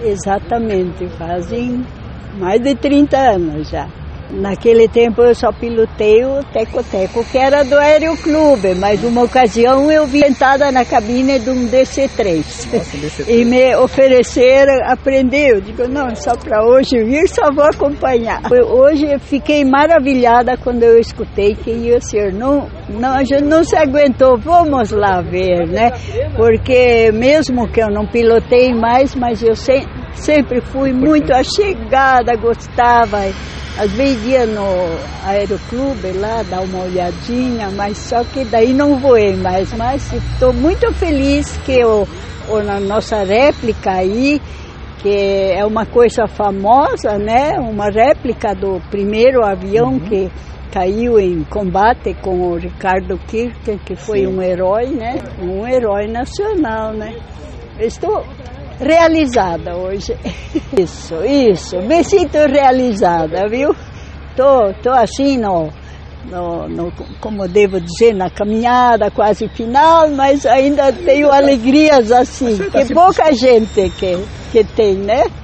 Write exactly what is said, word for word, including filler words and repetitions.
Exatamente, fazem mais de trinta anos já. Naquele tempo eu só pilotei o Teco-Teco, que era do Aeroclube, mas uma ocasião eu vi sentada na cabine de um D C três. Nossa, D C três. E me ofereceram aprender. Eu digo, não, só para hoje vir, só vou acompanhar. Hoje eu fiquei maravilhada quando eu escutei que ia ser. Não, não, a gente não se aguentou, vamos lá ver, né? Porque mesmo que eu não pilotei mais, mas eu se, sempre fui muito achegada, gostava. Às vezes ia no Aeroclube lá, dar uma olhadinha, mas só que daí não voei mais. Mas estou muito feliz que eu, a nossa réplica aí, que é uma coisa famosa, né? Uma réplica do primeiro avião uhum. que caiu em combate com o Ricardo Kircher, que foi Sim. um herói, né? Um herói nacional, né? Estou realizada hoje. Isso, isso. Me sinto realizada, viu? Tô, tô assim, no, no, no, como devo dizer, na caminhada quase final, mas ainda tenho alegrias assim, que pouca gente que, que tem, né?